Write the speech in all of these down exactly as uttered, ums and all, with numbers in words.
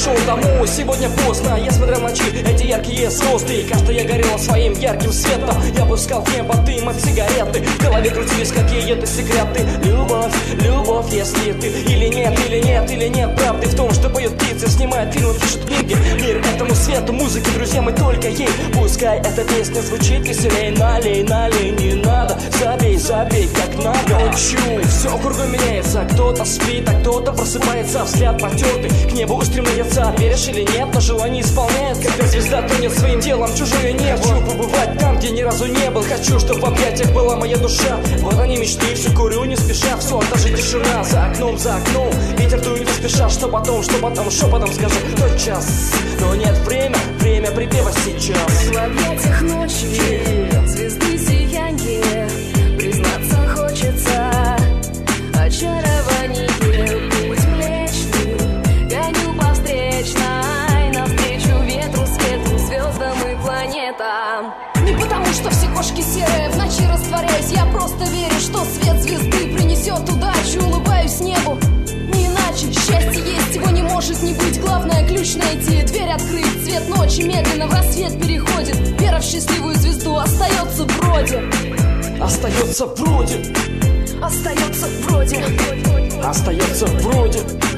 пришел домой. Сегодня поздно, я смотрел в ночи эти яркие звезды, и кажется, я горел своим ярким светом. Я пускал в небо дым от сигареты, в голове крутились какие-то секреты. Любовь, любовь, если ты или нет, или нет, или нет правды в том, что поют птицы, снимают фильмы, пишут книги. Мир этому свету, музыки, друзья, мы только ей. Пускай эта песня звучит веселей. Налей, налей, не надо, забей, забей, как надо. Ночью все кругом меняется, кто-то спит, а кто-то просыпается, взгляд потертый, к небу устремляется. Веришь или нет, но желание исполняет, когда звезда тонет своим делом, чужое не хочу побывать там, где ни разу не был. Хочу, чтобы в объятиях была моя душа. Вот они мечты, все курю не спеша, все, даже тишина за окном, за окном. Ветер дует не спеша, что потом, что потом, шепотом скажу тот час. Но нет, время, время припева сейчас. В объятиях ночи, звезды сияние, признаться хочется, очарование, путь млечный, гоню по встречной, навстречу ветру, свету, звездам и планетам. Не потому, что все кошки серые, в ночи растворяюсь, я просто верю, что свет звезды принесет удачу, улыбаюсь небу. Не иначе, счастье есть, его не может не быть. Главное ключ найти, дверь открыть. Цвет ночи медленно в рассвет переходит. Вера в счастливую звезду остается вроде. Остается вроде. Остается вроде. Остается вроде.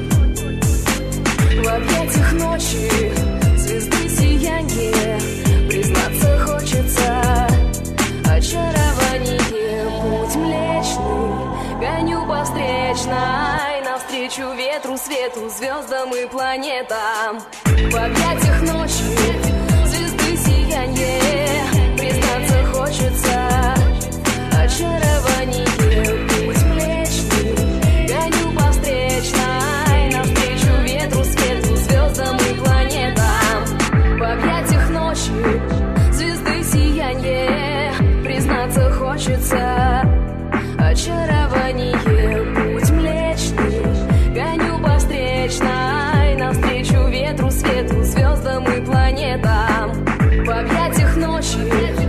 В объятиях ночи, звезды сияние, признаться хочется, очарование, путь млечный, гоню по встречной, навстречу ветру, свету, звездам и планетам. В объятиях ночи, звезды сияние, признаться хочется, очарование, путь млечный, гоню по встречной, навстречу ветру, свету, звездам и планетам. В объятиях ночи, звезды сияние, признаться хочется, очарование, путь млечный, гоню по встречной, навстречу ветру, свету, звездам и планетам. В объятиях ночи.